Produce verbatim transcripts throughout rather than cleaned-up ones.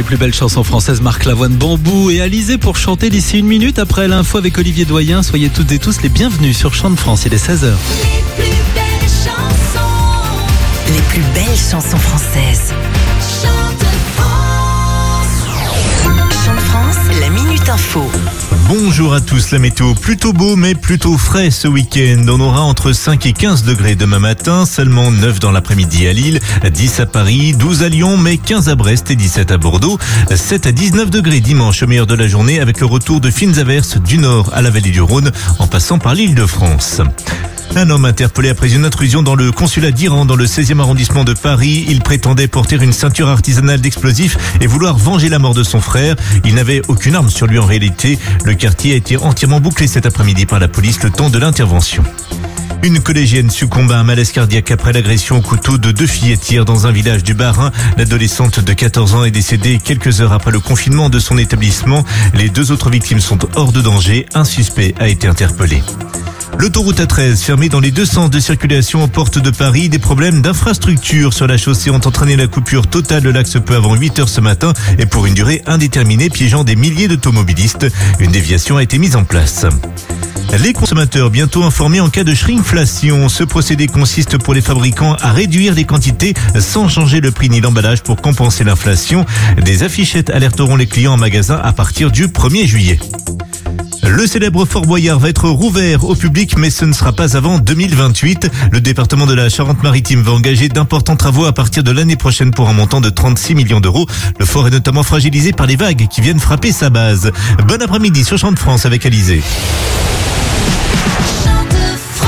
plus belles chansons françaises. Marc Lavoine, Bambou et Alizé pour chanter d'ici une minute après l'info avec Olivier Doyen. Soyez toutes et tous les bienvenus sur Chant de France, il est seize heures. Les plus belles chansons. Les plus belles chansons françaises. Chant de France. Chant de France, la Minute Info. Bonjour à tous, la météo plutôt beau mais plutôt frais ce week-end. On aura entre cinq et quinze degrés demain matin, seulement neuf dans l'après-midi à Lille, dix à Paris, douze à Lyon, mais quinze à Brest et dix-sept à Bordeaux, sept à dix-neuf degrés dimanche au meilleur de la journée avec le retour de fines averses du nord à la vallée du Rhône en passant par l'île de France. Un homme interpellé après une intrusion dans le consulat d'Iran dans le seizième arrondissement de Paris. Il prétendait porter une ceinture artisanale d'explosifs et vouloir venger la mort de son frère. Il n'avait aucune arme sur lui en réalité. Le quartier a été entièrement bouclé cet après-midi par la police le temps de l'intervention. Une collégienne succombe à un malaise cardiaque après l'agression au couteau de deux fillettes hier dans un village du Bas-Rhin. L'adolescente de quatorze ans est décédée quelques heures après le confinement de son établissement. Les deux autres victimes sont hors de danger. Un suspect a été interpellé. L'autoroute A treize fermée dans les deux sens de circulation aux portes de Paris. Des problèmes d'infrastructure sur la chaussée ont entraîné la coupure totale de l'axe peu avant huit heures ce matin et pour une durée indéterminée piégeant des milliers d'automobilistes. Une déviation a été mise en place. Les consommateurs bientôt informés en cas de shrinkflation. Ce procédé consiste pour les fabricants à réduire les quantités sans changer le prix ni l'emballage pour compenser l'inflation. Des affichettes alerteront les clients en magasin à partir du premier juillet. Le célèbre Fort Boyard va être rouvert au public, mais ce ne sera pas avant deux mille vingt-huit. Le département de la Charente-Maritime va engager d'importants travaux à partir de l'année prochaine pour un montant de trente-six millions d'euros. Le fort est notamment fragilisé par les vagues qui viennent frapper sa base. Bon après-midi sur Chant de France avec Alizé. Chant de France.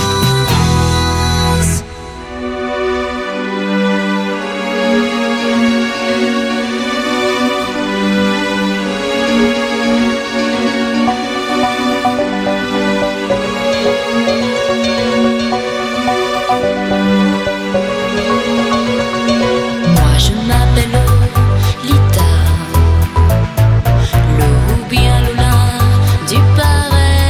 Moi je m'appelle Lolita, Lou bien Lola du Pareil.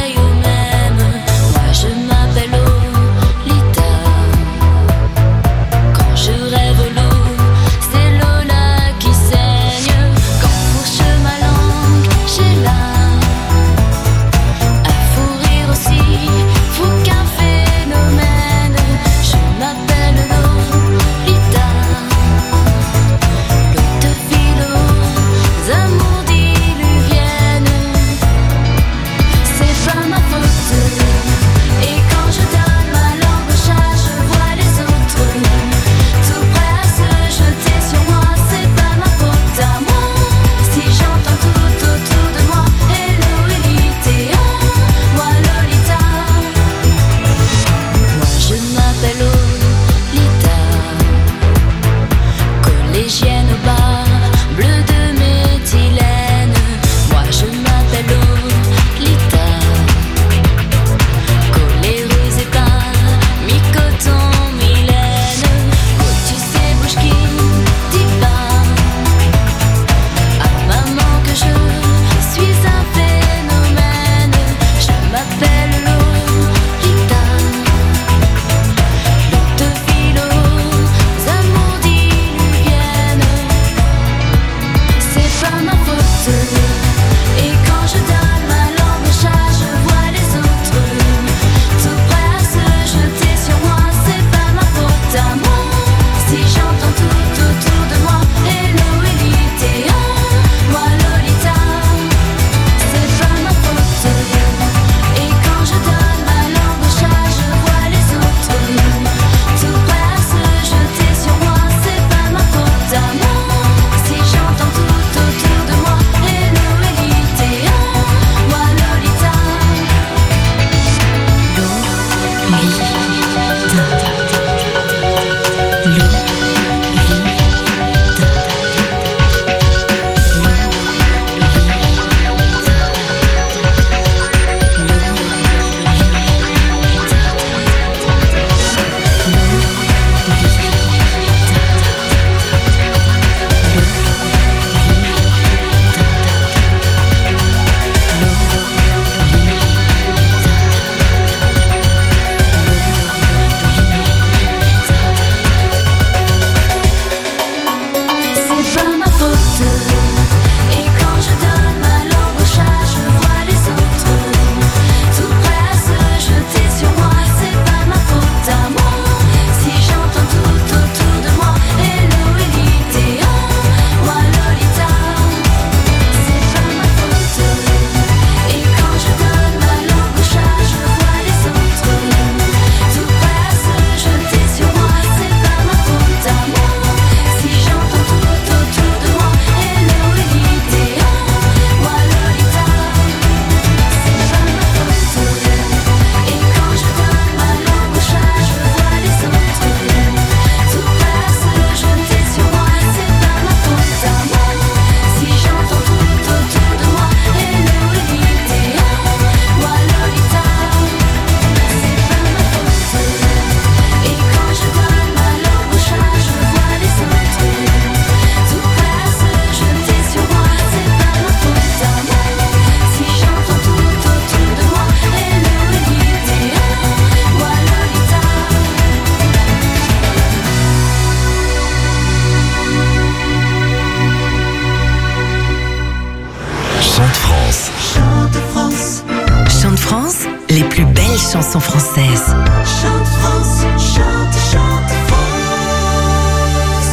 France, les plus belles chansons françaises. Chante France, chante, chante France.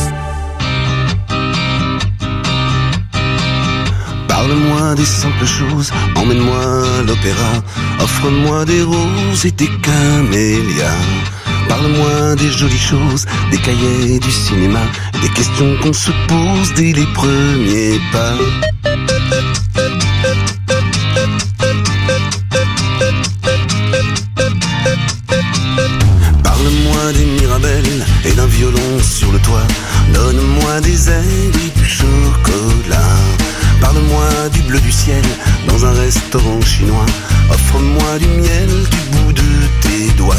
Parle-moi des simples choses, emmène-moi à l'opéra, offre-moi des roses et des camélias. Parle-moi des jolies choses, des cahiers du cinéma, des questions qu'on se pose dès les premiers pas. Parle-moi des Mirabelles et d'un violon sur le toit. Donne-moi des ailes et du chocolat. Parle-moi du bleu du ciel dans un restaurant chinois. Offre-moi du miel du bout de tes doigts.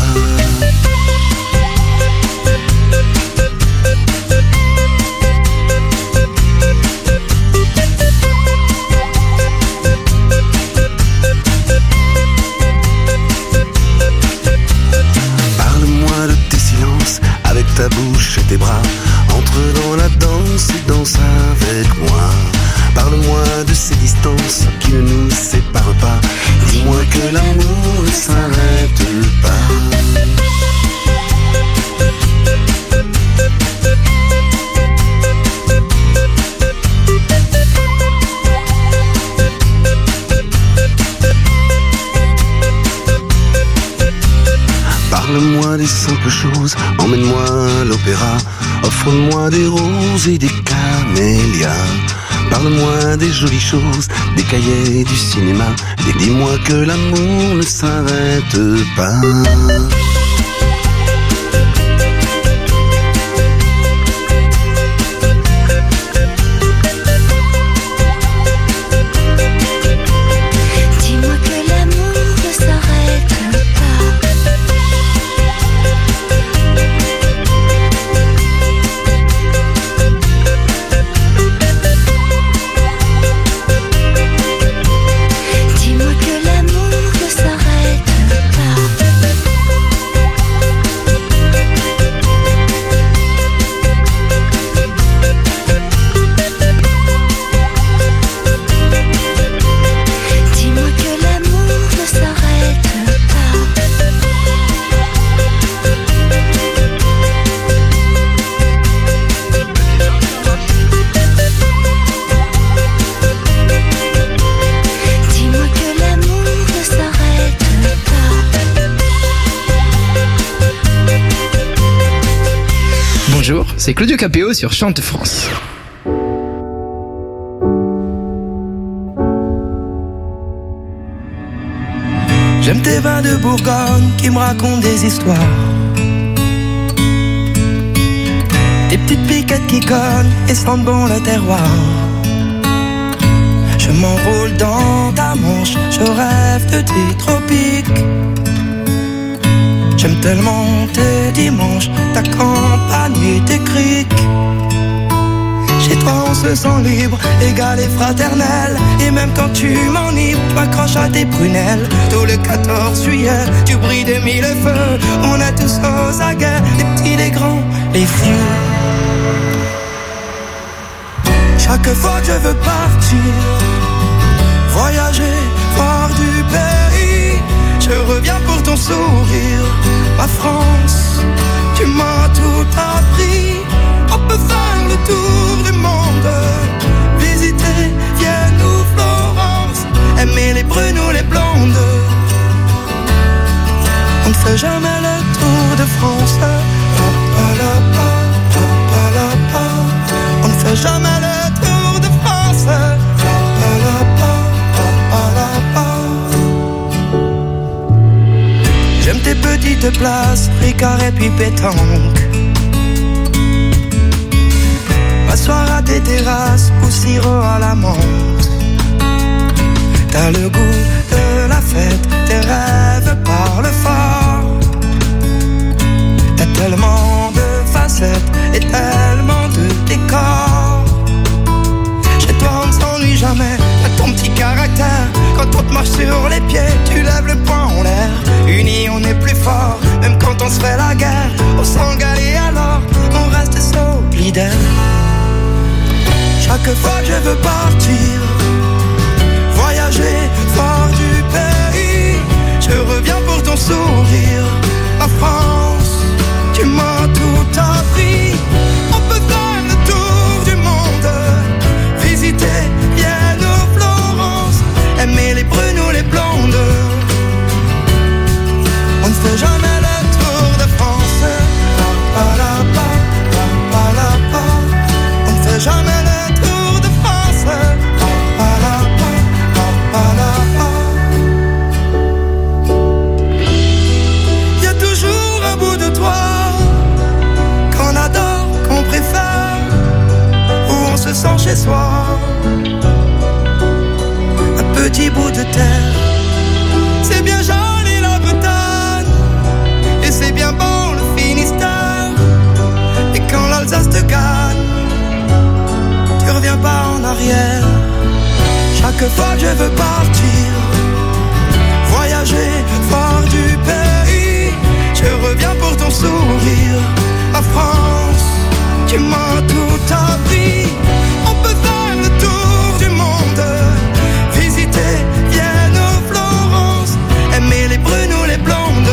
Parle-moi de tes silences avec ta bouche et tes bras. Entre dans la danse et danse avec moi. Parle-moi de ces distances qui ne nous séparent pas. Dis-moi que l'amour ne s'arrête pas. Parle-moi des simples choses, emmène-moi à l'opéra, offre-moi des roses et des camélias. Parle-moi des jolies choses, des cahiers du cinéma, et dis-moi que l'amour ne s'arrête pas. Dis-moi que l'amour ne s'arrête pas. Dis-moi que l'amour ne s'arrête pas. Dis-moi que l'amour ne s'arrête pas. Dis-moi que l'amour ne s'arrête pas. Bonjour, c'est Claudio Capéo sur Chante France. J'aime tes vins de Bourgogne qui me racontent des histoires. Tes petites piquettes qui cognent et sentent bon le terroir. Je m'enroule dans ta manche, je rêve de tes tropiques. J'aime tellement tes dimanches, ta campagne et tes criques. Chez toi on se sent libre, égal et fraternel. Et même quand tu m'enivres, tu m'accroches à tes prunelles. Tout le quatorze juillet, tu brilles de mille feux. On est tous aux aguets, les petits, les grands, les vieux. Chaque fois que je veux partir, voyager, voir du pays, je reviens pour ton sourire. Ma France, tu m'as tout appris. On peut faire le tour du monde, visiter Vienne ou Florence, aimer les brunes ou les blondes. On ne fait jamais le tour de France. Pa, pa, la, pa, pa, pa, la, pa. On ne fait jamais le tour de France. Pa, pa, la, pa, pa, pa, la, pa. J'aime tes petites places, Ricard et puis pétanque. M'asseoir à tes terrasses ou sirop à la menthe. T'as le goût de la fête, tes rêves parlent fort. T'as tellement de facettes et tellement de décors. Chez toi on ne s'ennuie jamais, t'as ton petit caractère. Quand on te marche sur les pieds, tu lèves le poing en l'air. Unis on est plus fort, même quand on se fait la guerre. On s'engale et alors on reste solidaire. Chaque fois que je veux partir, voyager, voir du pays, Quelquefois je veux partir, voyager, voir du pays. Je reviens pour ton sourire. La France, tu m'as tout appris. On peut faire le tour du monde, visiter Vienne ou Florence, aimer les brunes ou les blondes.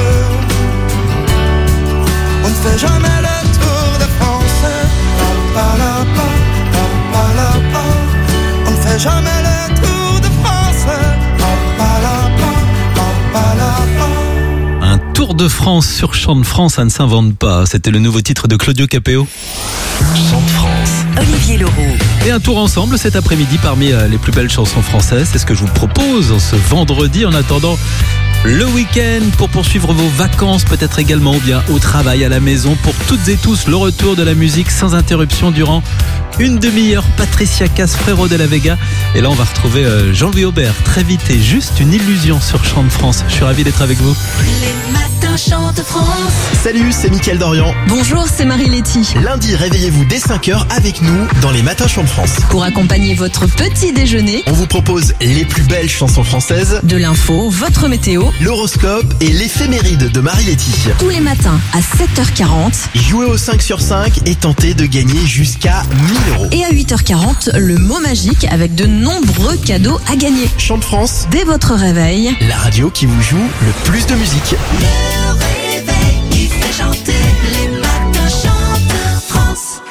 On ne fait jamais le tour de France. Pa, pa, la, pa, pa, pa, la, pa. On ne fait jamais le tour de France. Pa, pa, la, pa, pa, pa, la, pa. Un Tour de France sur Chant de France, ça ne s'invente pas. C'était le nouveau titre de Claudio Capéo. Chant de France. Olivier Leroux. Et un tour ensemble cet après-midi parmi les plus belles chansons françaises. C'est ce que je vous propose ce vendredi en attendant le week-end pour poursuivre vos vacances, peut-être également ou bien au travail, à la maison. Pour toutes et tous, le retour de la musique sans interruption durant une demi-heure. Patricia Cass, Frérot de la Vega. Et là, on va retrouver Jean-Louis Aubert très vite et juste une illusion sur Chant de France. Je suis ravi d'être avec vous. Les matins chantent France. Salut, c'est Mickaël Dorian. Bonjour, c'est Marie-Letty. Lundi, réveillez-vous dès cinq heures avec nous dans les Matins Chants de France. Pour accompagner votre petit déjeuner, on vous propose les plus belles chansons françaises, de l'info, votre météo, l'horoscope et l'éphéméride de Marie-Letty. Tous les matins à sept heures quarante. Jouez au cinq sur cinq et tentez de gagner jusqu'à mille euros. Et à huit heures quarante, le mot magique avec de nombreux cadeaux à gagner. Chant de France, dès votre réveil, la radio qui vous joue le plus de musique. Le réveil qui fait chanter, les matins chantent France.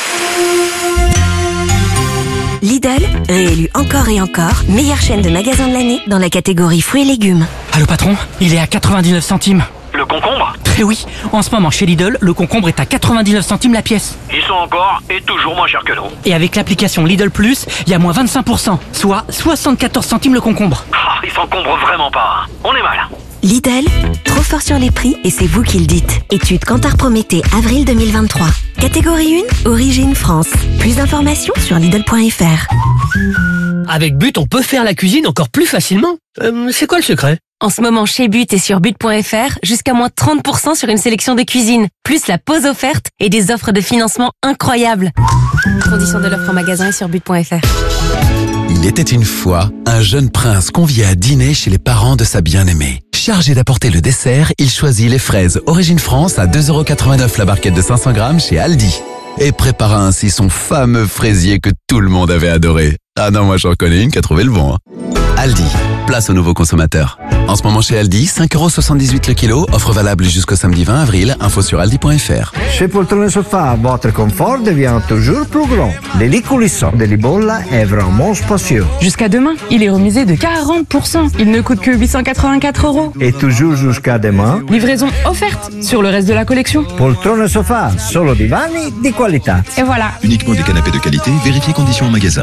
Lidl, réélu encore et encore, meilleure chaîne de magasins de l'année dans la catégorie fruits et légumes. Allô patron, il est à quatre-vingt-dix-neuf centimes. Le concombre ? Eh oui, en ce moment chez Lidl, le concombre est à quatre-vingt-dix-neuf centimes la pièce. Ils sont encore et toujours moins chers que nous. Et avec l'application Lidl Plus, il y a moins vingt-cinq pour cent, soit soixante-quatorze centimes le concombre. Ah, ils s'encombrent vraiment pas. On est mal. Lidl, trop fort sur les prix et c'est vous qui le dites. Étude Kantar Prométhée, avril deux mille vingt-trois. Catégorie un, origine France. Plus d'informations sur Lidl point F R. Avec But, on peut faire la cuisine encore plus facilement. Euh, c'est quoi le secret ? En ce moment, chez But et sur but point F R, jusqu'à moins trente pour cent sur une sélection de cuisine, plus la pause offerte et des offres de financement incroyables. Conditions de l'offre en magasin et sur but point F R. Il était une fois un jeune prince convié à dîner chez les parents de sa bien-aimée. Chargé d'apporter le dessert, il choisit les fraises Origine France à deux euros quatre-vingt-neuf la barquette de cinq cents grammes chez Aldi. Et prépara ainsi son fameux fraisier que tout le monde avait adoré. Ah non, moi j'en connais une qui a trouvé le bon. Hein. Aldi, place aux nouveaux consommateurs. En ce moment chez Aldi, cinq euros soixante-dix-huit le kilo, offre valable jusqu'au samedi vingt avril, info sur aldi point F R. Chez Poltrone Sofa, votre confort devient toujours plus grand. Le lit coulissant de Libolla est vraiment spacieux. Jusqu'à demain, il est remisé de quarante pour cent. Il ne coûte que huit cent quatre-vingt-quatre euros. Et toujours jusqu'à demain, livraison offerte sur le reste de la collection. Poltrone Sofa, solo divani di qualità. Et voilà. Uniquement des canapés de qualité, vérifiez conditions en magasin.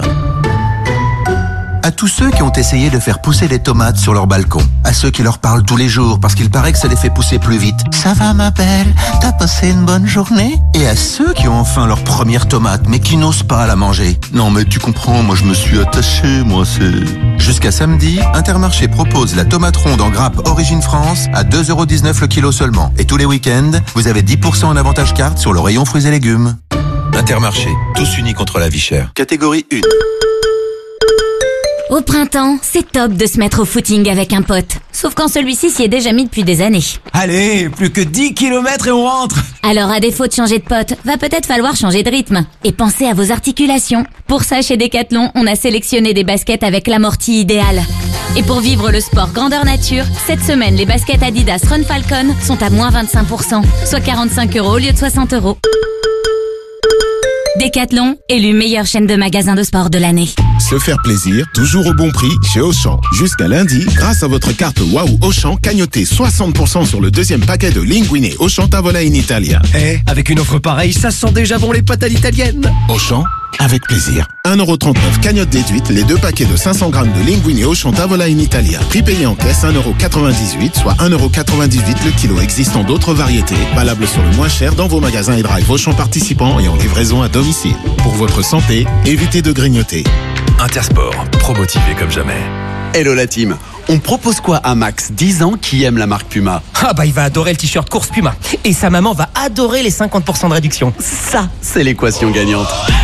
À tous ceux qui ont essayé de faire pousser des tomates sur leur balcon, à ceux qui leur parlent tous les jours parce qu'il paraît que ça les fait pousser plus vite. Ça va ma belle, t'as passé une bonne journée? Et à ceux qui ont enfin leur première tomate mais qui n'osent pas la manger. Non mais tu comprends, moi je me suis attaché, moi c'est... Jusqu'à samedi, Intermarché propose la tomate ronde en grappe Origine France à deux euros dix-neuf le kilo seulement. Et tous les week-ends, vous avez dix pour cent en avantage carte sur le rayon fruits et légumes. Intermarché, tous unis contre la vie chère. Catégorie un. Au printemps, c'est top de se mettre au footing avec un pote. Sauf quand celui-ci s'y est déjà mis depuis des années. Allez, plus que dix kilomètres et on rentre. Alors à défaut de changer de pote, va peut-être falloir changer de rythme. Et pensez à vos articulations. Pour ça, chez Decathlon, on a sélectionné des baskets avec l'amorti idéal. Et pour vivre le sport grandeur nature, cette semaine, les baskets Adidas Run Falcon sont à moins vingt-cinq pour cent, soit quarante-cinq euros au lieu de soixante euros. Decathlon, élu meilleure chaîne de magasins de sport de l'année. Se faire plaisir, toujours au bon prix chez Auchan. Jusqu'à lundi, grâce à votre carte Waouh Auchan, cagnotez soixante pour cent sur le deuxième paquet de Linguine Auchan Tavola in Italia. Eh, avec une offre pareille, ça sent déjà bon les pâtes à l'italienne. Auchan, avec plaisir. un euro trente-neuf cagnotte déduite, les deux paquets de cinq cents grammes de Linguine Auchan Tavola in Italia. Prix payé en caisse un euro quatre-vingt-dix-huit, soit un euro quatre-vingt-dix-huit le kilo, existant d'autres variétés. Valable sur le moins cher dans vos magasins et drive Auchan participants et en livraison à domicile. Pour votre santé, évitez de grignoter. Intersport, pro-motivé comme jamais. Hello la team, on propose quoi à Max, dix ans, qui aime la marque Puma? Ah bah il va adorer le t-shirt course Puma. Et sa maman va adorer les cinquante pour cent de réduction. Ça, c'est l'équation gagnante.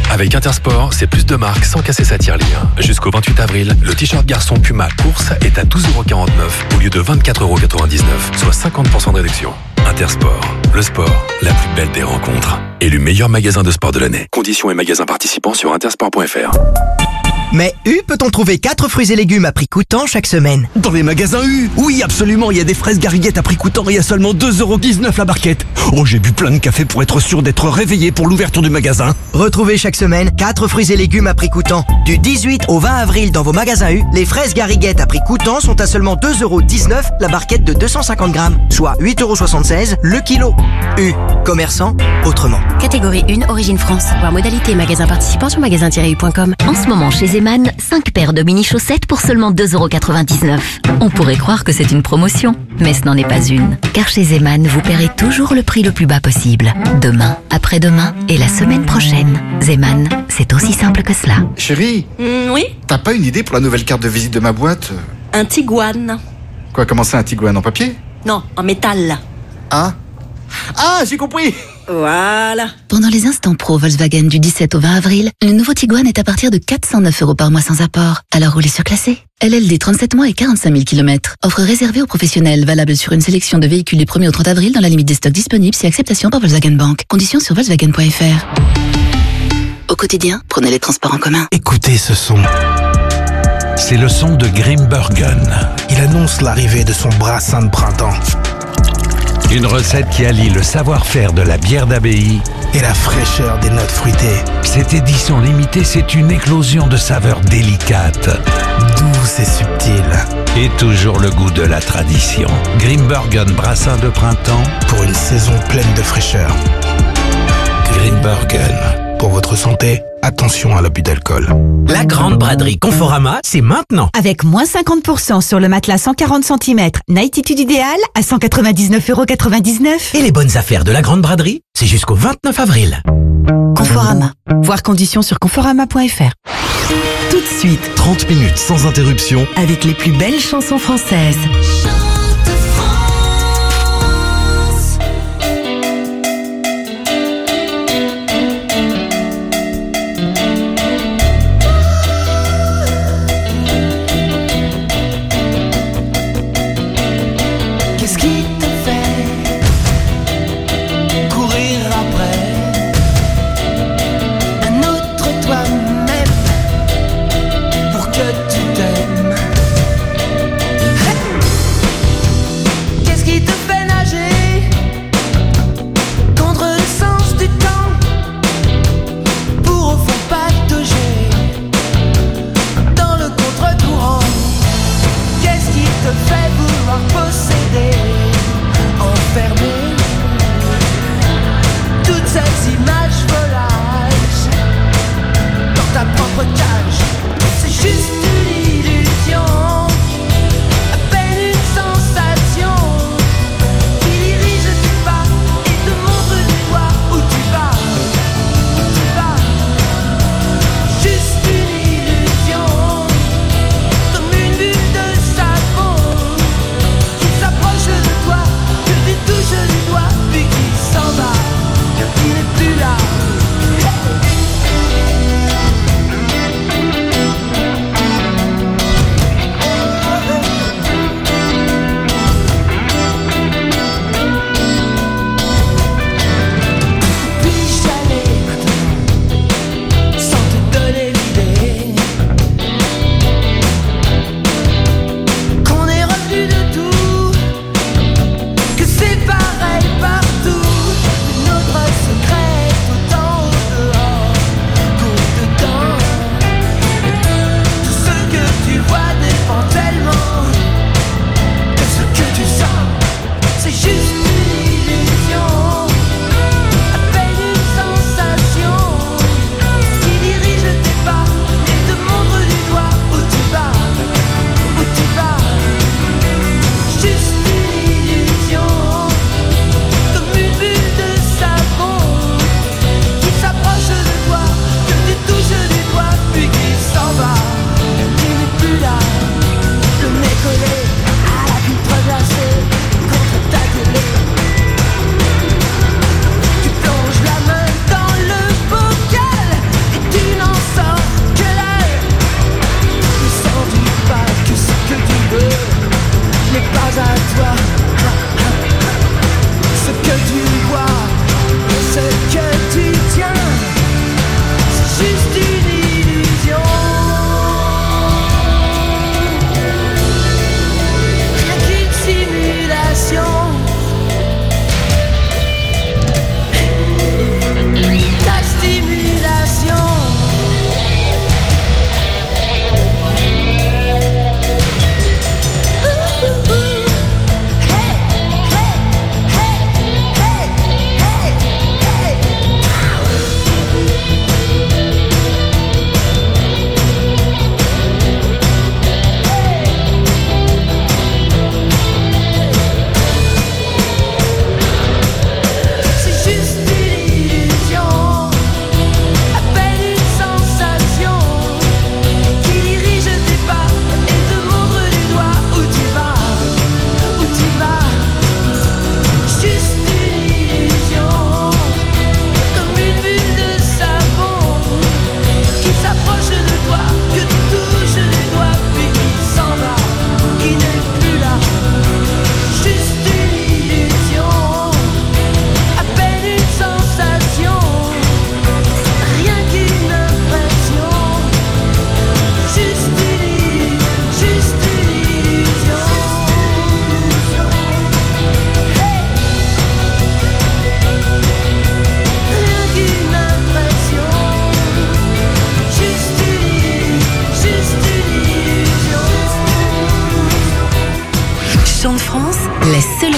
Avec Intersport, c'est plus de marques sans casser sa tirelire. Jusqu'au vingt-huit avril, le t-shirt garçon Puma course est à douze euros quarante-neuf au lieu de vingt-quatre euros quatre-vingt-dix-neuf, soit cinquante pour cent de réduction. Intersport, le sport, la plus belle des rencontres. Élu meilleur magasin de sport de l'année. Conditions et magasins participants sur intersport point f r. Mais U peut-on trouver quatre fruits et légumes à prix coûtant chaque semaine? Dans les magasins U, oui absolument, il y a des fraises gariguettes à prix coûtant et à seulement deux euros dix-neuf la barquette. Oh, j'ai bu plein de café pour être sûr d'être réveillé pour l'ouverture du magasin. Retrouvez chaque semaine quatre fruits et légumes à prix coûtant. Du dix-huit au vingt avril dans vos magasins U, les fraises gariguettes à prix coûtant sont à seulement deux euros dix-neuf la barquette de deux cent cinquante grammes, soit huit euros soixante-seize le kilo. U, commerçant autrement. Catégorie un, Origine France. Voir modalité magasin participant sur magasin tiret u point com. En ce moment, chez Zeman, cinq paires de mini-chaussettes pour seulement deux euros quatre-vingt-dix-neuf. On pourrait croire que c'est une promotion, mais ce n'en est pas une. Car chez Zeman, vous paierez toujours le prix le plus bas possible. Demain, après-demain et la semaine prochaine. Zeman, c'est aussi simple que cela. Chérie, Mm, oui, t'as pas une idée pour la nouvelle carte de visite de ma boîte? un Tiguan. Quoi, comment ça, un Tiguan en papier? Non, en métal. Ah Ah, j'ai compris. Voilà. Pendant les instants pro Volkswagen du dix-sept au vingt avril, le nouveau Tiguan est à partir de quatre cent neuf euros par mois sans apport. Alors roulez surclassé. L L D trente-sept mois et quarante-cinq mille kilomètres. Offre réservée aux professionnels, valable sur une sélection de véhicules du premier au trente avril dans la limite des stocks disponibles si acceptation par Volkswagen Bank. Conditions sur volkswagen point f r. Au quotidien, prenez les transports en commun. Écoutez ce son. C'est le son de Grimbergen. Il annonce l'arrivée de son brassin de printemps. Une recette qui allie le savoir-faire de la bière d'abbaye et la fraîcheur des notes fruitées. Cette édition limitée, c'est une éclosion de saveurs délicates, douces et subtiles. Et toujours le goût de la tradition. Grimbergen brassin de printemps pour une saison pleine de fraîcheur. Grimbergen. Pour votre santé, attention à l'abus d'alcool. La grande braderie Conforama, c'est maintenant. Avec moins cinquante pour cent sur le matelas cent quarante centimètres, Nightitude idéal à cent quatre-vingt-dix-neuf euros quatre-vingt-dix-neuf. Et les bonnes affaires de la grande braderie, c'est jusqu'au vingt-neuf avril. Conforama. Voir conditions sur conforama point f r. Tout de suite, trente minutes sans interruption Avec les plus belles chansons françaises. Qu'est-ce qui te fait courir après un autre toi-même pour que tu t'aimes?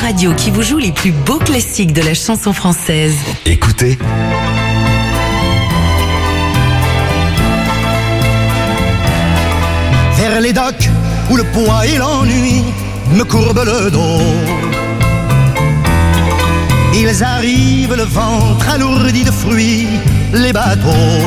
radio qui vous joue les plus beaux classiques de la chanson française. Écoutez. Vers les docks où le poids et l'ennui me courbent le dos. Ils arrivent le ventre alourdi de fruits, les bateaux.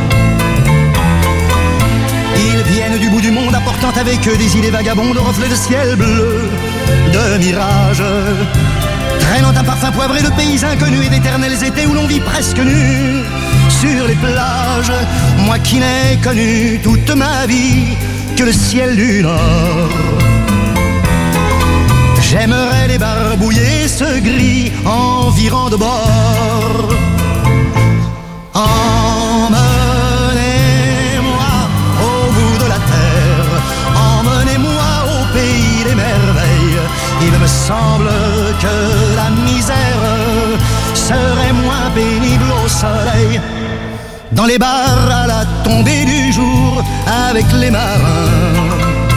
Ils viennent du bout du monde apportant avec eux des idées vagabondes, reflets de ciel bleu, de mirages, traînant un parfum poivré de pays inconnus et d'éternels étés où l'on vit presque nu sur les plages. Moi qui n'ai connu toute ma vie que le ciel du Nord, j'aimerais les barbouiller ce gris environ de bord. Emmenez-moi au bout de la terre, emmenez-moi au pays des merveilles. Il me semble que la misère serait moins pénible au soleil. Dans les bars à la tombée du jour avec les marins,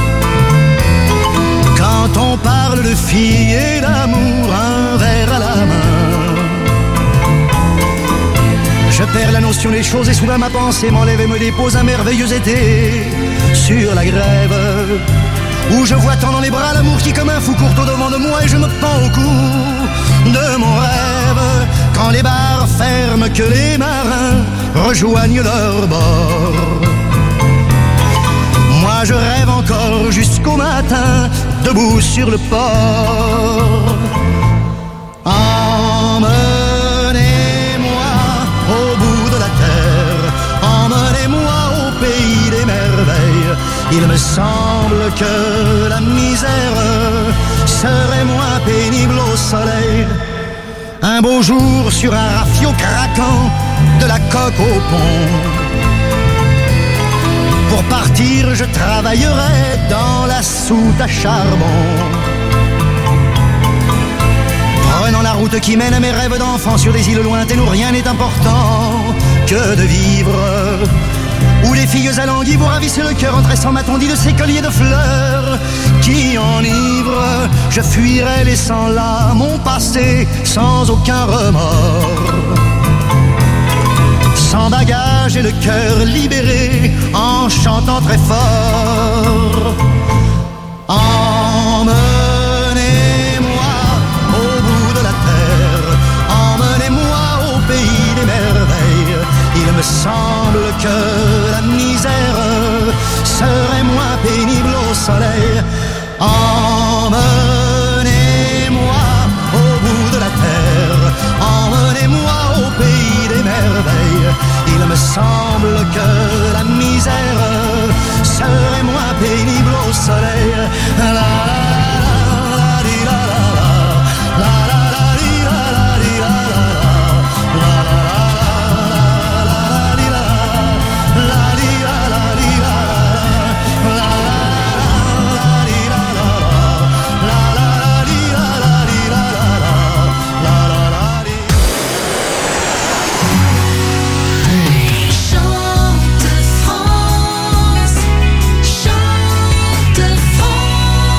quand on parle de filles et d'amour, un verre à la main, je perds la notion des choses et soudain ma pensée m'enlève et me dépose un merveilleux été sur la grève, où je vois tant dans les bras l'amour qui comme un fou court au devant de moi et je me pends au cou de mon rêve. Quand les bars ferment, que les marins rejoignent leur bord, moi je rêve encore jusqu'au matin, debout sur le port. Emmenez-moi au bout de la terre, emmenez-moi au pays des merveilles. Il me semble que la misère serait moins pénible au soleil. Un beau jour sur un rafio craquant, de la coque au pont. Pour partir, je travaillerai dans la soute à charbon, prenant la route qui mène à mes rêves d'enfant sur des îles lointaines où rien n'est important que de vivre, où les filles alanguies vous ravissent le cœur en tressant ma tondie de ces colliers de fleurs qui enivrent. Je fuirai laissant là mon passé sans aucun remords, sans bagage et le cœur libéré, en chantant très fort. Emmenez-moi au bout de la terre, emmenez-moi au pays des merveilles. Il me semble que la misère serait moins pénible au soleil. Emmenez-moi au bout de la terre, emmenez-moi au pays des merveilles. Il me semble que la misère serait moins pénible au soleil. La, la, la, di, la, la, la, la, la, la, di, la, la, di, la, la, la, la, la, di, la, la, di, la, la, di, la, la, la, di, la, la, la, la, di, la, la, di, la, la, la, la, di. Chante France, chante France.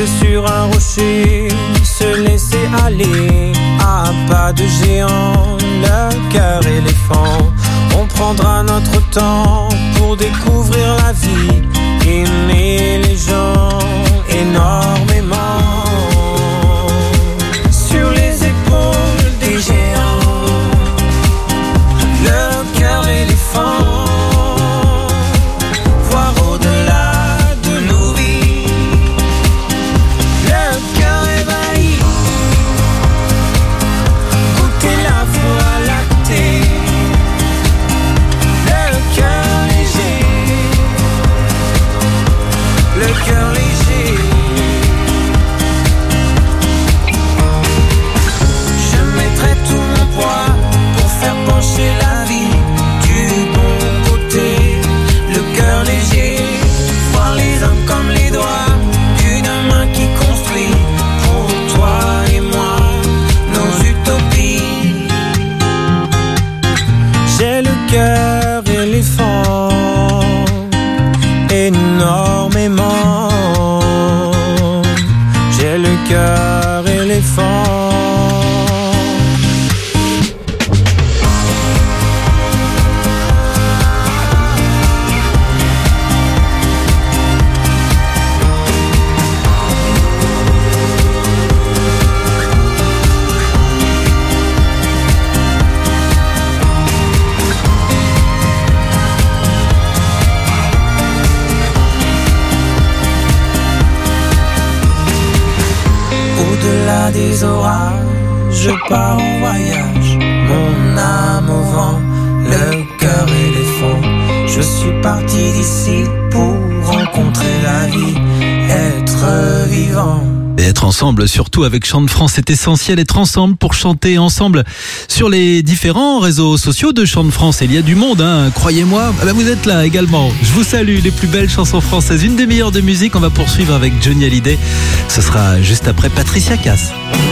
Posé sur un rocher, se laisser aller à pas de géant, le cœur éléphant. On prendra notre temps pour découvrir la vie, aimer les gens énormément. Sur les épaules des géants, le cœur éléphant. Voir au-delà de nos vies, le cœur ébahi. Goûter la voie lactée, le cœur léger, le cœur léger. Je mettrai tout mon poids pour faire pencher la vie du bon côté, le cœur léger. Voir les hommes comme les doigts d'une main qui construit pour toi et moi nos utopies. J'ai le cœur éléphant, énormément. J'ai le cœur éléphant. Au-delà des orages, je pars en voyage, mon âme au vent, le cœur éléphant. Je suis parti d'ici pour rencontrer la vie, être vivant. Et être ensemble, surtout avec Chant de France, c'est essentiel. Être ensemble pour chanter ensemble sur les différents réseaux sociaux de Chant de France. Et il y a du monde, hein, croyez-moi. Ah ben vous êtes là également. Je vous salue, les plus belles chansons françaises, une des meilleures de musique. On va poursuivre avec Johnny Hallyday. Ce sera juste après Patricia Cass.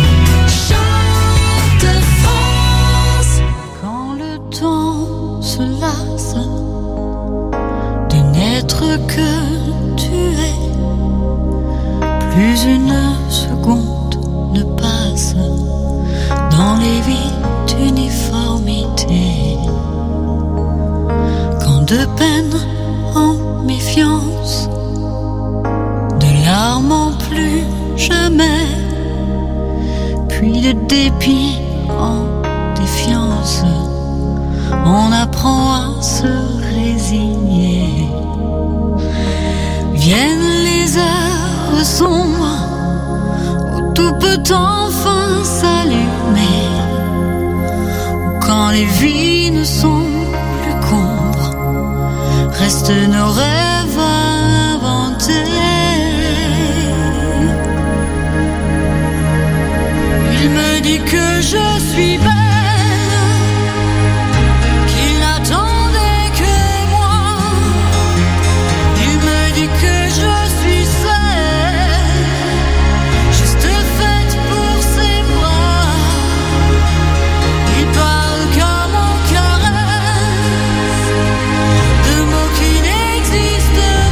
Quand le temps se lasse de n'être que tu es, plus une seconde ne passe dans les vies d'uniformité. Quand de peine en méfiance, de larmes en plus jamais, puis de dépit en défiance, on apprend à se résigner. Viennent les heures sombres où tout peut enfin s'allumer, où quand les vies ne sont plus qu'ombres, restent nos rêves à inventer. Il me dit que je suis belle, qu'il n'attendait que moi. Il me dit que je suis celle, juste faite pour ses bras. Il parle comme en caresse, de mots qui n'existent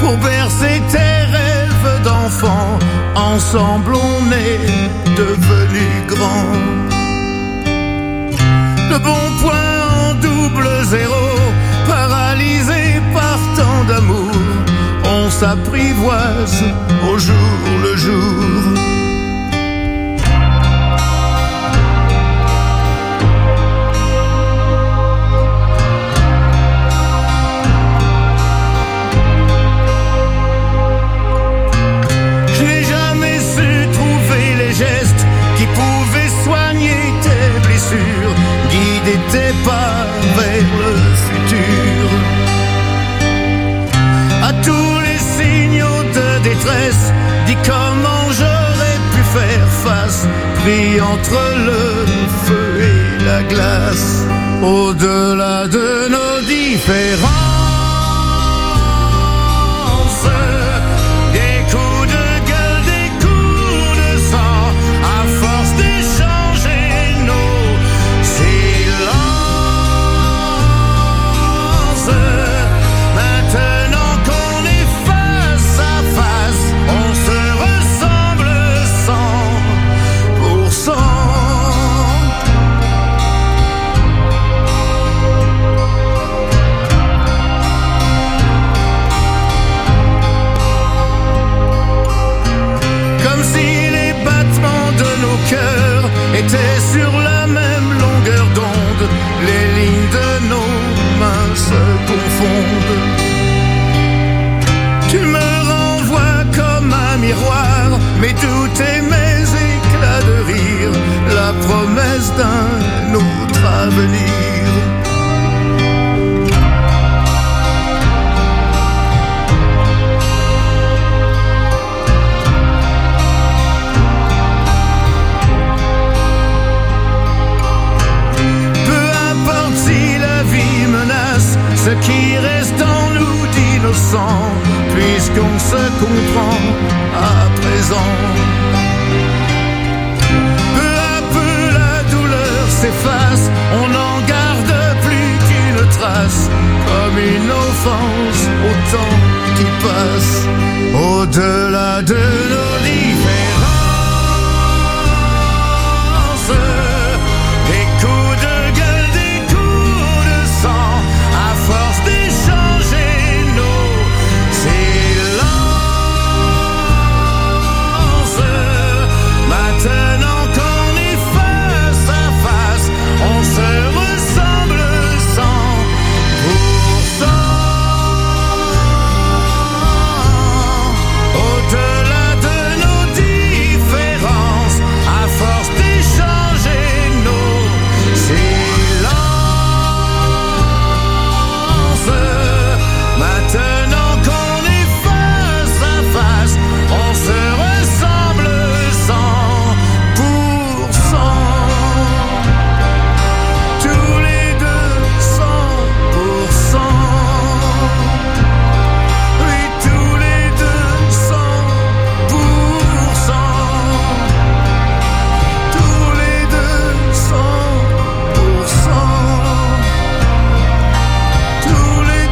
pour bercer tes rêves d'enfant. Ensemble on est devenus grands. Le bon point en double zéro, paralysé par tant d'amour, on s'apprivoise au jour le jour. Je n'ai jamais su trouver les gestes qui pouvaient soigner tes blessures, guider tes pas vers le futur. À tous les signaux de détresse, dis comment j'aurais pu faire face, pris entre le feu et la glace, au-delà de nos différences. Étaient sur la même longueur d'onde, les lignes de nos mains se confondent. Tu me renvoies comme un miroir, mes doutes et mes éclats de rire, la promesse d'un autre avenir. Ce qui reste en nous d'innocent, puisqu'on se comprend à présent. Peu à peu la douleur s'efface, on n'en garde plus qu'une trace, comme une offense au temps qui passe, au-delà de nos différences. Des coups de gueule, des coups de sang, à force d'échanger nos silences. Maintenant qu'on est face à face, on se ressemble cent pour cent. Au-delà de nos différences, à force d'échanger nos silences. Maintenant qu'on est face à face, on se ressemble cent pour cent. Tous les deux cent pour cent. Oui, tous les deux cent pour cent. Tous les deux cent pour cent. Tous les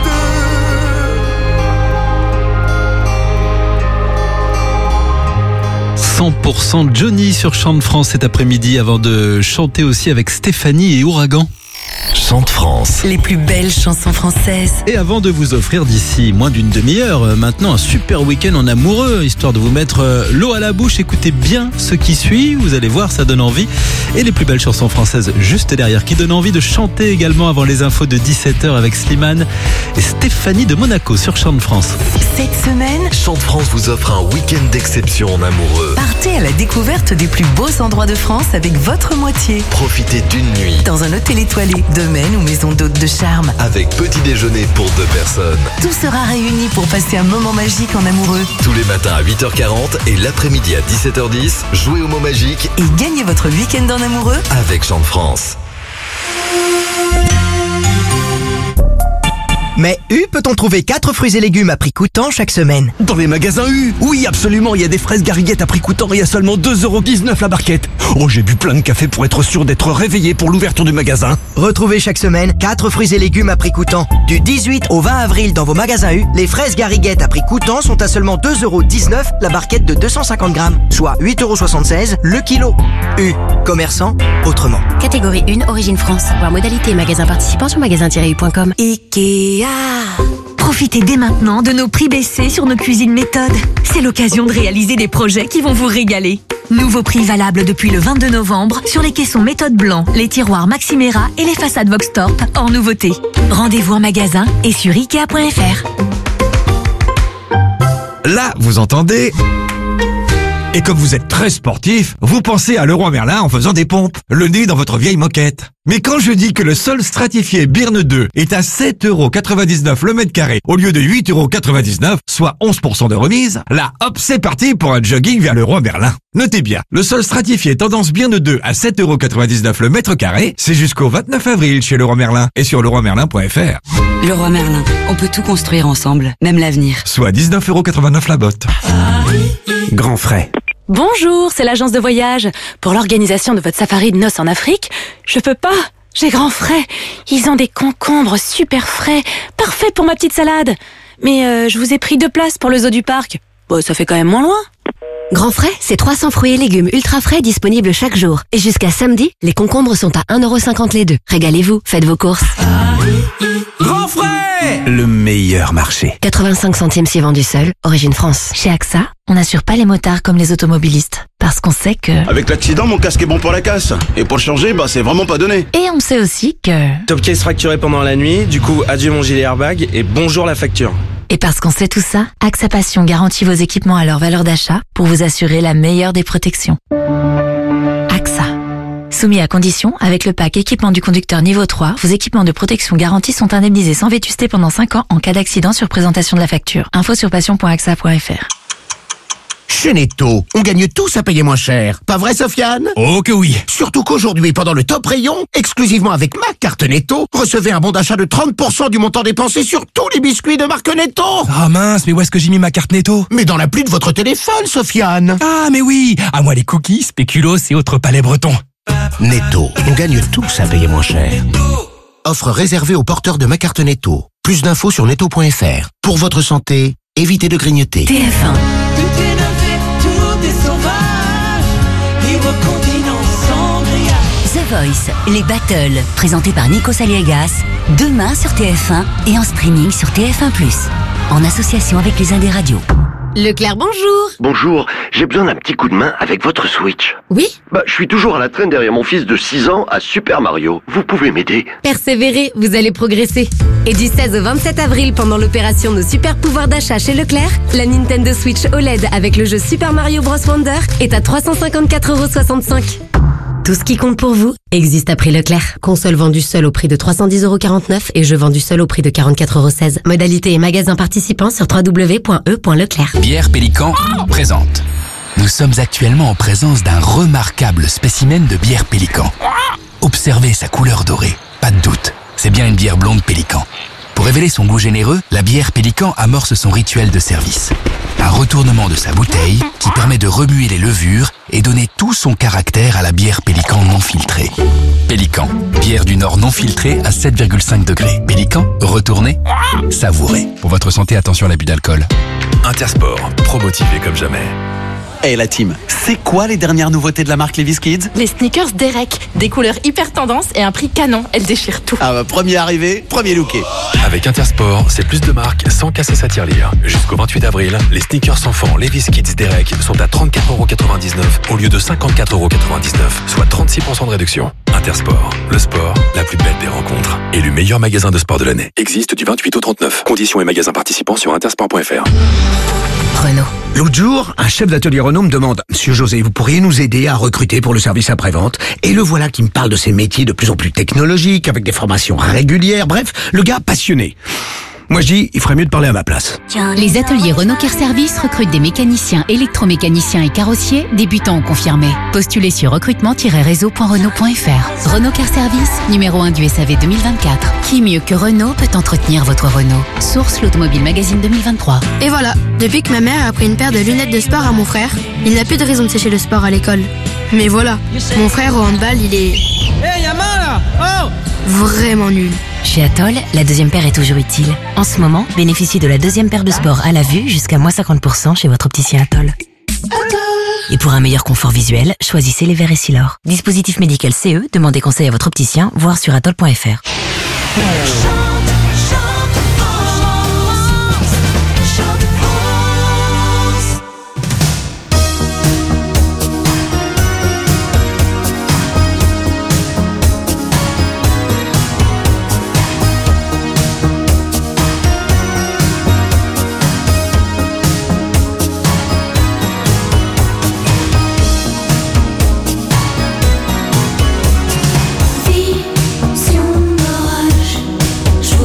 cent pour cent Johnny sur Chant de France cet après-midi, avant de chanter aussi avec Stéphanie et Ouragan. Chant de France. Les plus belles chansons françaises. Et avant de vous offrir d'ici moins d'une demi-heure, euh, maintenant un super week-end en amoureux, histoire de vous mettre euh, l'eau à la bouche, écoutez bien ce qui suit, vous allez voir, ça donne envie. Et les plus belles chansons françaises juste derrière, qui donnent envie de chanter également avant les infos de dix-sept heures avec Slimane et Stéphanie de Monaco sur Chant de France. Cette semaine, Chant de France vous offre un week-end d'exception en amoureux. partez à la découverte des plus beaux endroits de France avec votre moitié. Profitez d'une nuit Dans un hôtel étoilé, domaine ou maison d'hôte de charme. avec petit déjeuner pour deux personnes. Tout sera réuni pour passer un moment magique en amoureux. Tous les matins à huit heures quarante et l'après-midi à dix-sept heures dix, jouez au mot magique Et gagnez votre week-end en amoureux. avec Chant de France. Mais U peut-on trouver quatre fruits et légumes à prix coûtant chaque semaine? Dans les magasins U, oui absolument, il y a des fraises gariguettes à prix coûtant et à seulement deux euros dix-neuf la barquette. Oh, j'ai bu plein de café pour être sûr d'être réveillé pour l'ouverture du magasin. Retrouvez chaque semaine quatre fruits et légumes à prix coûtant. Du dix-huit au vingt avril dans vos magasins U, les fraises gariguettes à prix coûtant sont à seulement deux euros dix-neuf la barquette de deux cent cinquante grammes, soit huit euros soixante-seize le kilo. U, commerçant autrement. Catégorie un, origine France. Voir modalité magasin participant sur magasin tiret u point com. Ikea. Profitez dès maintenant de nos prix baissés sur nos cuisines méthodes. C'est l'occasion de réaliser des projets qui vont vous régaler. Nouveau prix valable depuis le vingt-deux novembre sur les caissons méthode blanc, les tiroirs Maximera et les façades Voxtorp hors nouveauté. Rendez-vous en magasin et sur ikea point fr. Là, vous entendez? Et comme vous êtes très sportif, vous pensez à Leroy Merlin en faisant des pompes, le nez dans votre vieille moquette. Mais quand je dis que le sol stratifié Birne deux est à sept euros quatre-vingt-dix-neuf le mètre carré au lieu de huit euros quatre-vingt-dix-neuf, soit onze pour cent de remise, là hop, c'est parti pour un jogging vers Leroy Merlin. Notez bien, le sol stratifié tendance Birne deux à sept euros quatre-vingt-dix-neuf le mètre carré, c'est jusqu'au vingt-neuf avril chez Leroy Merlin et sur leroy merlin point fr. Leroy Merlin, on peut tout construire ensemble, même l'avenir. Soit dix-neuf euros quatre-vingt-neuf la botte. Grand frais. Bonjour, c'est l'agence de voyage. Pour l'organisation de votre safari de noces en Afrique, je peux pas. J'ai grand frais. Ils ont des concombres super frais, parfaits pour ma petite salade. Mais euh, je vous ai pris deux places pour le zoo du parc. Bon, ça fait quand même moins loin. Grand frais, c'est trois cents fruits et légumes ultra frais disponibles chaque jour. Et jusqu'à samedi, les concombres sont à un euro cinquante les deux. Régalez-vous, faites vos courses. Grand frais, le meilleur marché. quatre-vingt-cinq centimes si vendu seul, origine France. Chez A X A, on n'assure pas les motards comme les automobilistes. Parce qu'on sait que... Avec l'accident, mon casque est bon pour la casse. Et pour le changer, bah c'est vraiment pas donné. Et on sait aussi que... Top case fracturé pendant la nuit, du coup adieu mon gilet airbag et bonjour la facture. Et parce qu'on sait tout ça, A X A Passion garantit vos équipements à leur valeur d'achat pour vous assurer la meilleure des protections. A X A. Soumis à condition, avec le pack équipement du conducteur niveau trois, vos équipements de protection garantis sont indemnisés sans vétusté pendant cinq ans en cas d'accident sur présentation de la facture. Info sur passion point a x a point fr. Chez Netto, on gagne tous à payer moins cher. Pas vrai, Sofiane? Oh que oui. Surtout qu'aujourd'hui, pendant le top rayon, exclusivement avec ma carte Netto, recevez un bon d'achat de trente pour cent du montant dépensé sur tous les biscuits de marque Netto. Ah mince, mais où est-ce que j'ai mis ma carte Netto? Mais dans l'appli de votre téléphone, Sofiane. Ah mais oui, à moi les cookies, spéculoos et autres palais bretons. Netto, on gagne tous à payer moins cher. Offre réservée aux porteurs de ma carte Netto. Plus d'infos sur netto point fr. Pour votre santé, évitez de grignoter. T F un. The Voice, les battles, présentés par Nico Saliegas, demain sur T F un et en streaming sur T F un plus, en association avec les Indes Radios. Leclerc, bonjour. Bonjour, j'ai besoin d'un petit coup de main avec votre Switch. Oui? Bah, je suis toujours à la traîne derrière mon fils de six ans à Super Mario. Vous pouvez m'aider? Persévérez, vous allez progresser. Et du seize au vingt-sept avril, pendant l'opération de super pouvoir d'achat chez Leclerc, la Nintendo Switch O L E D avec le jeu Super Mario Bros Wonder est à trois cent cinquante-quatre euros soixante-cinq. Tout ce qui compte pour vous existe à prix Leclerc. Console vendue seule au prix de trois cent dix euros quarante-neuf et jeu vendu seul au prix de quarante-quatre euros seize. Modalité et magasin participants sur w w w point e point leclerc. Bière Pélican présente. Nous sommes actuellement en présence d'un remarquable spécimen de bière Pélican. Observez sa couleur dorée. Pas de doute, c'est bien une bière blonde Pélican. Pour révéler son goût généreux, la bière Pélican amorce son rituel de service. Un retournement de sa bouteille qui permet de remuer les levures et donner tout son caractère à la bière Pélican non filtrée. Pélican, bière du Nord non filtrée à sept virgule cinq degrés. Pélican, retournez, savourez. Pour votre santé, attention à l'abus d'alcool. Intersport, promotivé comme jamais. Hey la team, c'est quoi les dernières nouveautés de la marque Levi's Kids? Les sneakers Derek, des couleurs hyper tendance et un prix canon, elles déchirent tout. Ah bah premier arrivé, premier looké. Avec Intersport, c'est plus de marques sans casser sa tirelire. Jusqu'au vingt-huit avril, les sneakers enfants Levi's Kids Derek sont à trente-quatre euros quatre-vingt-dix-neuf au lieu de cinquante-quatre euros quatre-vingt-dix-neuf, soit trente-six pour cent de réduction. Intersport, le sport, la plus belle des rencontres. Élu meilleur magasin de sport de l'année. Existe du vingt-huit au trente-neuf. Conditions et magasins participants sur intersport point fr. Renault. L'autre jour, un chef d'atelier Renault me demande « Monsieur José, vous pourriez nous aider à recruter pour le service après-vente ?» Et le voilà qui me parle de ces métiers de plus en plus technologiques, avec des formations régulières, bref, le gars passionné. Moi je dis, il ferait mieux de parler à ma place. Les ateliers Renault Care Service recrutent des mécaniciens, électromécaniciens et carrossiers, débutants ou confirmés. Postulez sur recrutement tiret réseau point renault point f r. Renault Care Service, numéro un du S A V deux mille vingt-quatre. Qui mieux que Renault peut entretenir votre Renault? Source l'Automobile Magazine deux mille vingt-trois. Et voilà, depuis que ma mère a pris une paire de lunettes de sport à mon frère, il n'a plus de raison de sécher le sport à l'école. Mais voilà, mon frère au handball, il est... Hey, y'a mal là! Oh! Vraiment nul. Chez Atoll, la deuxième paire est toujours utile. En ce moment, bénéficiez de la deuxième paire de sport à la vue jusqu'à moins cinquante pour cent chez votre opticien Atoll. Et pour un meilleur confort visuel, choisissez les verres Essilor. Dispositif médical C E, demandez conseil à votre opticien, voire sur atoll point f r. Vision d'orage, je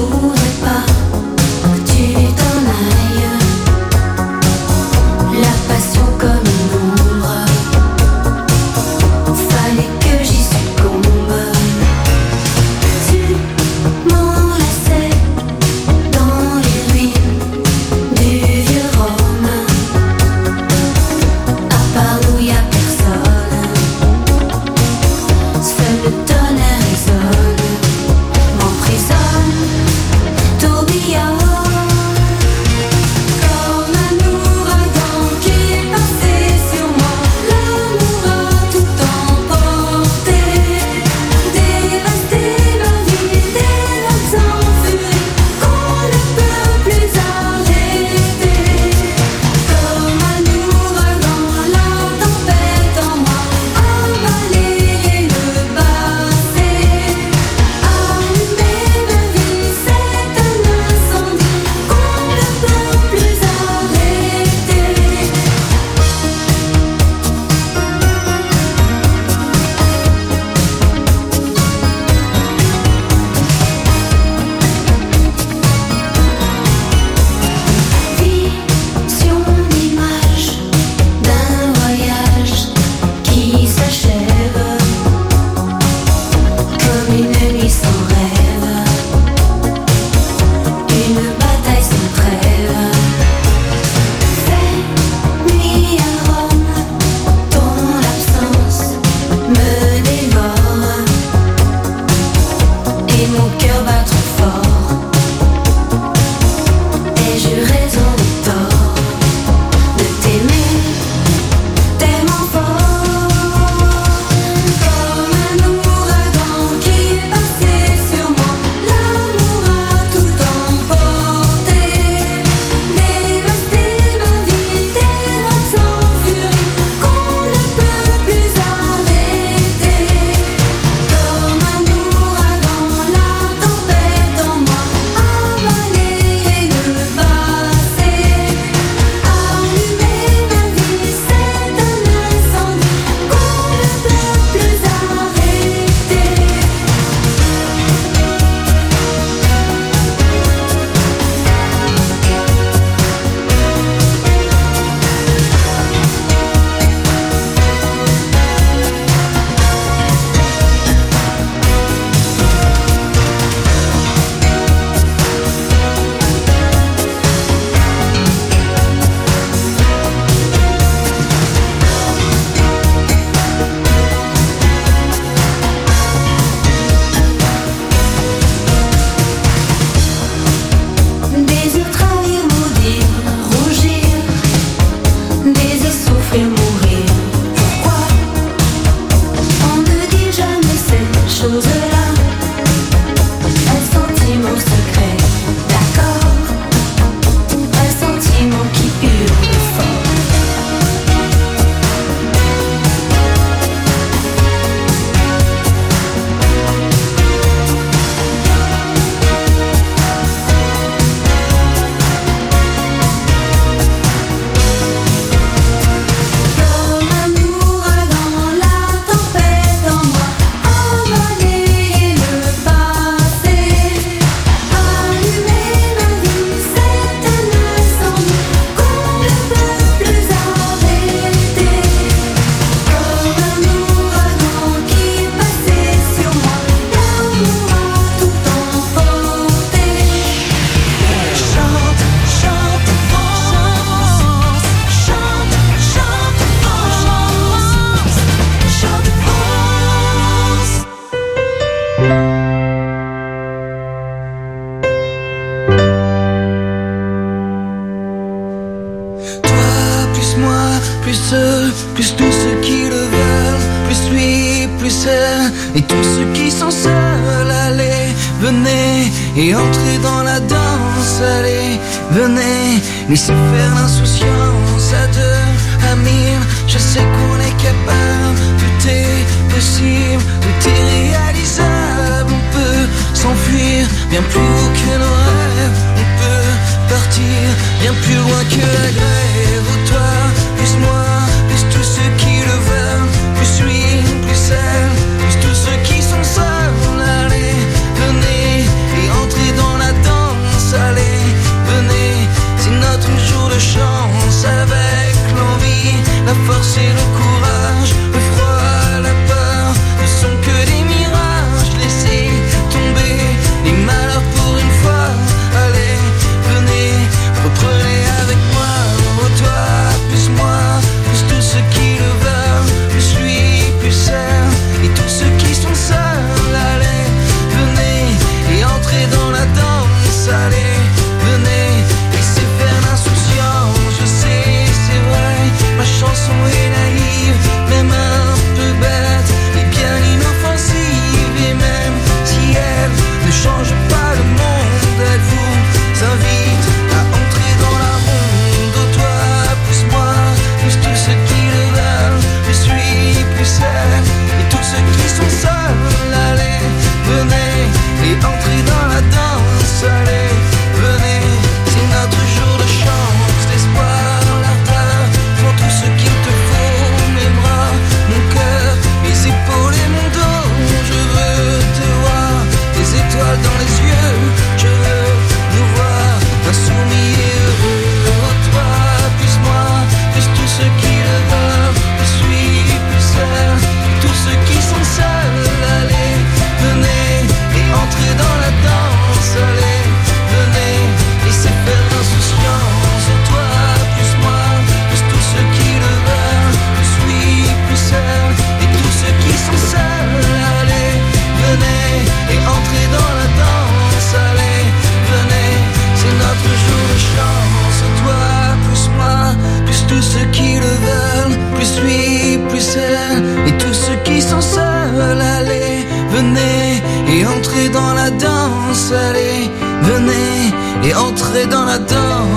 plus ceux, plus tous ceux qui le veulent, plus lui, plus elle, et tous ceux qui sont seuls. Allez, venez et entrez dans la danse. Allez, venez, laissez faire l'insouciance. À deux, à mille, je sais qu'on est capable. Tout est possible, tout est réalisable. On peut s'enfuir bien plus haut que nos rêves. On peut partir bien plus loin que la grève. Oh, toi, plus moi, plus tous ceux qui le veulent, plus lui, plus elle, plus tous ceux qui sont seuls. Allez, venez et entrez dans la danse. Allez, venez, c'est notre jour de chance. Avec l'envie, la force et le courage, le froid, la peur ne sont que des mirages. Laissez tomber les malheurs pour une fois. Allez, venez, reprenez avec moi. Oh, toi, plus moi, plus tous ceux qui le veulent, plus lui, plus elle, et tous ceux qui sont seuls. Allez, venez et entrez dans la danse. Allez, venez, laissez faire l'insouciance. Je sais, c'est vrai, ma chanson est naïve, même un peu bête, et bien inoffensive. Et même si elle ne change pas le monde, elle vous invite à entrer dans la ronde. Oh, toi, plus moi, plus tous ceux qui le veulent, plus lui, plus elle, et tous ceux qui sont seuls. Allez, venez et entrez dans la danse. Allez, venez, c'est notre jour de chance. L'espoir, l'ardeur, font tout ce qu'il te faut. Mes bras, mon cœur, mes épaules et mon dos. Je veux te voir, des étoiles dans les yeux. Je veux nous voir insoumis et heureux. Oh, toi, plus moi, plus tous ceux qui le veulent, plus lui, plus elle, tous ceux qui sont seuls. Allez, venez et entrez dans la danse. Allez, venez, laissez faire l'insouciance. Oh, toi, plus moi, plus tous ceux qui le veulent, plus lui, plus elle, et tous ceux qui sont seuls. Allez, venez et entrez dans la danse. Allez, venez, c'est notre jour de chance. Oh, toi, plus moi, plus tous ceux qui le veulent, plus lui, plus elle, et tous ceux qui sont seuls. Allez, venez et entrez dans la danse. Allez, venez et entrez dans la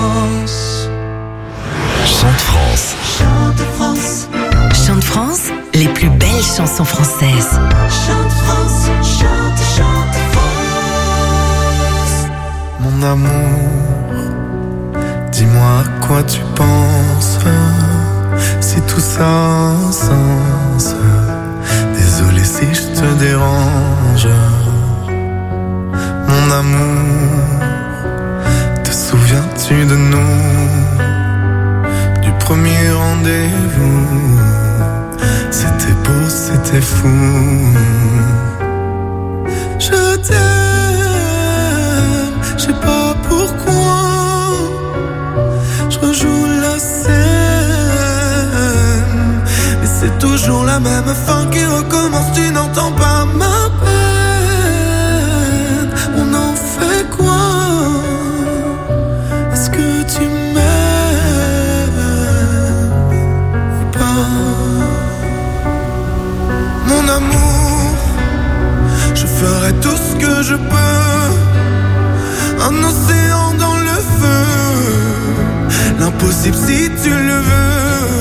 danse. Chante France. Chante France. Chante France, les plus belles chansons françaises. Chante France, chante, chante France. Mon amour, dis-moi à quoi tu penses. Si tout ça a un sens. Désolé si je te dérange. Mon amour, te souviens-tu de nous? Du premier rendez-vous. C'était beau, c'était fou. Je t'aime, je sais pas pourquoi. Je rejoue la scène, mais c'est toujours la même fin qui recommence. Tu n'entends pas ma peine. On en fait quoi? Est-ce que tu m'aimes ou pas? Mon amour, je ferai tout ce que je peux. Un océan dans le feu, l'impossible si tu le veux.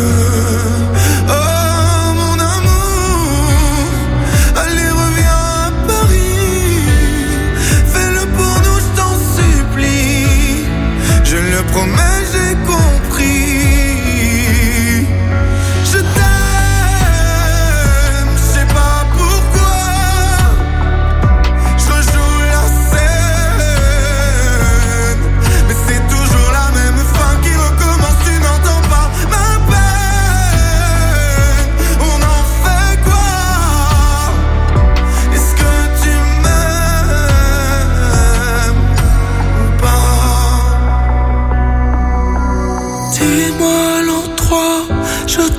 Oh mon amour, allez reviens à Paris. Fais-le pour nous, je t'en supplie. Je le promets, j'ai compris. Je t'aime. Je